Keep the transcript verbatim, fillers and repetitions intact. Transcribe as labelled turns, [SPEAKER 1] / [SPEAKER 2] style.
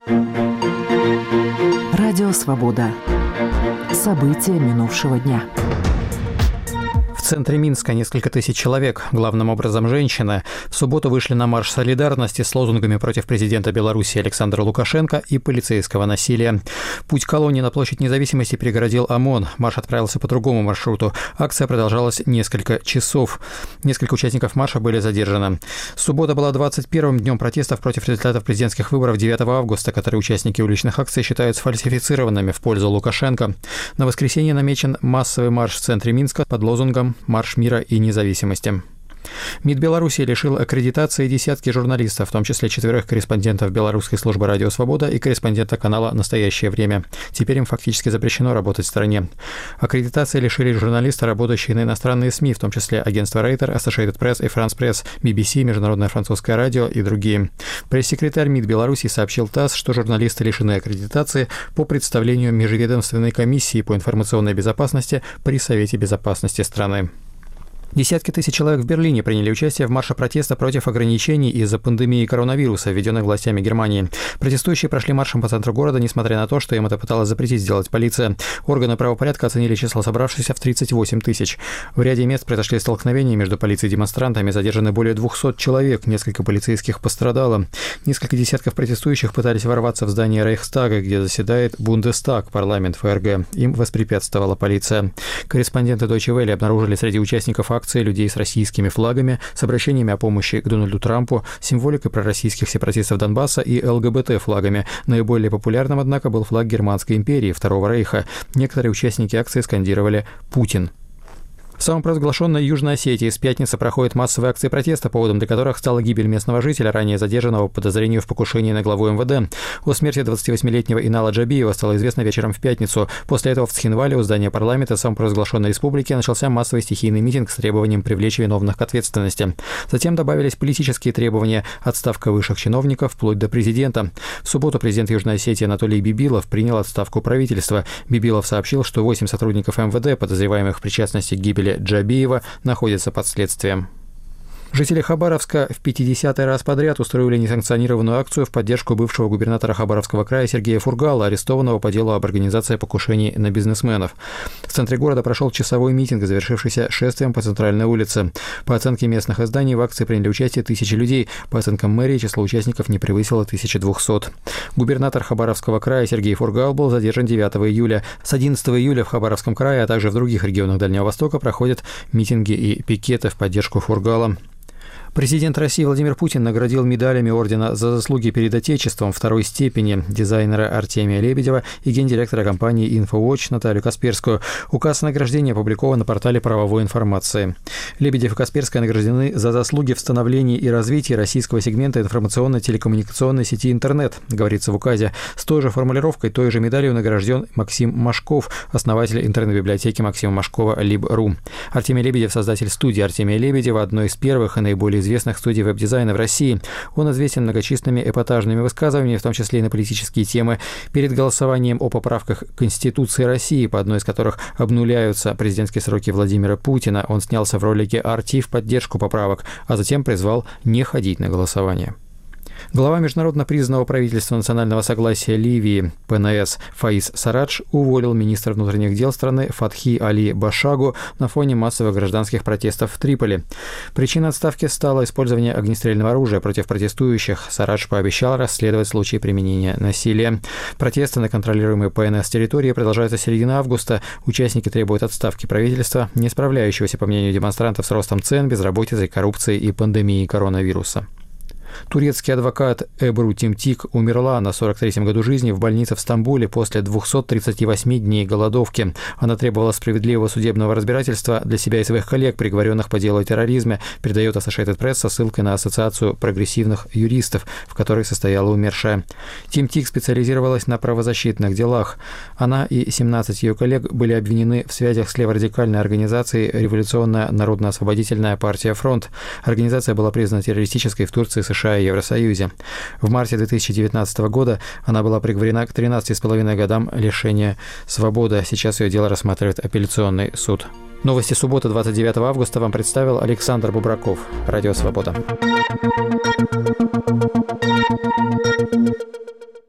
[SPEAKER 1] Радио «Свобода». События минувшего дня.
[SPEAKER 2] В центре Минска несколько тысяч человек, главным образом женщины, в субботу вышли на марш солидарности с лозунгами против президента Беларуси Александра Лукашенко и полицейского насилия. Путь колонии на площадь Независимости перегородил ОМОН. Марш отправился по другому маршруту. Акция продолжалась несколько часов. Несколько участников марша были задержаны. Суббота была двадцать первым днем протестов против результатов президентских выборов девятого августа, которые участники уличных акций считают сфальсифицированными в пользу Лукашенко. На воскресенье намечен массовый марш в центре Минска под лозунгом «Марш мира и независимости». МИД Беларуси лишил аккредитации десятки журналистов, в том числе четверых корреспондентов белорусской службы «Радио Свобода» и корреспондента канала «Настоящее время». Теперь им фактически запрещено работать в стране. Аккредитации лишили журналисты, работающие на иностранные СМИ, в том числе агентство Рейтер, Associated Press и France Press, би би си, Международное французское радио и другие. Пресс-секретарь МИД Беларуси сообщил ТАСС, что журналисты лишены аккредитации по представлению Межведомственной комиссии по информационной безопасности при Совете безопасности страны. Десятки тысяч человек в Берлине приняли участие в марше протеста против ограничений из-за пандемии коронавируса, введенных властями Германии. Протестующие прошли маршем по центру города, несмотря на то, что им это пыталась запретить сделать полиция. Органы правопорядка оценили число собравшихся в тридцать восемь тысяч. В ряде мест произошли столкновения между полицией и демонстрантами, задержаны более двухсот человек, несколько полицейских пострадало. Несколько десятков протестующих пытались ворваться в здание Рейхстага, где заседает Бундестаг, парламент ФРГ. Им воспрепятствовала полиция. Корреспонденты Deutsche Welle обнаружили среди участников акции людей с российскими флагами, с обращениями о помощи к Дональду Трампу, символикой пророссийских сепаратистов Донбасса и ЛГБТ флагами. Наиболее популярным, однако, был флаг Германской империи, Второго Рейха. Некоторые участники акции скандировали «Путин». В самопровозглашенной Южной Осетии с пятницы проходят массовые акции протеста, поводом для которых стала гибель местного жителя, ранее задержанного по подозрению в покушении на главу эм вэ дэ. О смерти двадцативосьмилетнего Инала Джабиева стало известно вечером в пятницу. После этого в Цхинвале у здания парламента самопровозглашенной республики начался массовый стихийный митинг с требованием привлечь виновных к ответственности. Затем добавились политические требования: отставка высших чиновников вплоть до президента. В субботу президент Южной Осетии Анатолий Бибилов принял отставку правительства. Бибилов сообщил, что восемь сотрудников эм вэ дэ, подозреваемых в причастности к гибели Джабиева, находится под следствием. Жители Хабаровска в пятидесятый раз подряд устроили несанкционированную акцию в поддержку бывшего губернатора Хабаровского края Сергея Фургала, арестованного по делу об организации покушений на бизнесменов. В центре города прошел часовой митинг, завершившийся шествием по центральной улице. По оценке местных изданий, в акции приняли участие тысячи людей. По оценкам мэрии, число участников не превысило тысячи двухсот. Губернатор Хабаровского края Сергей Фургал был задержан девятого июля. С одиннадцатого июля в Хабаровском крае, а также в других регионах Дальнего Востока проходят митинги и пикеты в поддержку Фургала. Президент России Владимир Путин наградил медалями ордена за заслуги перед Отечеством второй степени дизайнера Артемия Лебедева и гендиректора компании InfoWatch Наталью Касперскую. Указ о награждении опубликован на портале правовой информации. Лебедев и Касперская награждены за заслуги в становлении и развитии российского сегмента информационно-телекоммуникационной сети интернет, говорится в указе. С той же формулировкой, той же медалью награжден Максим Машков, основатель интернет-библиотеки Максима Машкова либ точка ру. Артемий Лебедев – создатель студии Артемия Лебедева, одной из первых и наиболее известных студий веб-дизайна в России. Он известен многочисленными эпатажными высказываниями, в том числе и на политические темы. Перед голосованием о поправках к Конституции России, по одной из которых обнуляются президентские сроки Владимира Путина, он снялся в ролике ар ти в поддержку поправок, а затем призвал не ходить на голосование. Глава международно признанного правительства национального согласия Ливии пэ эн эс Фаиз Сарадж уволил министра внутренних дел страны Фатхи Али Башагу на фоне массовых гражданских протестов в Триполи. Причиной отставки стало использование огнестрельного оружия против протестующих. Сарадж пообещал расследовать случаи применения насилия. Протесты на контролируемой пэ эн эс территории продолжаются с середины августа. Участники требуют отставки правительства, не справляющегося, по мнению демонстрантов, с ростом цен, безработицей, коррупцией и пандемией коронавируса. Турецкий адвокат Эбру Тимтик умерла на сорок третьем году жизни в больнице в Стамбуле после двухсот тридцати восьми дней голодовки. Она требовала справедливого судебного разбирательства для себя и своих коллег, приговоренных по делу о терроризме, передает Associated Press со ссылкой на Ассоциацию прогрессивных юристов, в которой состояла умершая. Тимтик специализировалась на правозащитных делах. Она и семнадцать ее коллег были обвинены в связях с леворадикальной организацией «Революционная народно-освободительная партия Фронт». Организация была признана террористической в Турции, США и Евросоюзе. В марте две тысячи девятнадцатого года она была приговорена к тринадцати с половиной годам лишения свободы. Сейчас ее дело рассматривает апелляционный суд. Новости субботы, двадцать девятого августа, вам представил Александр Бубраков. Радио «Свобода».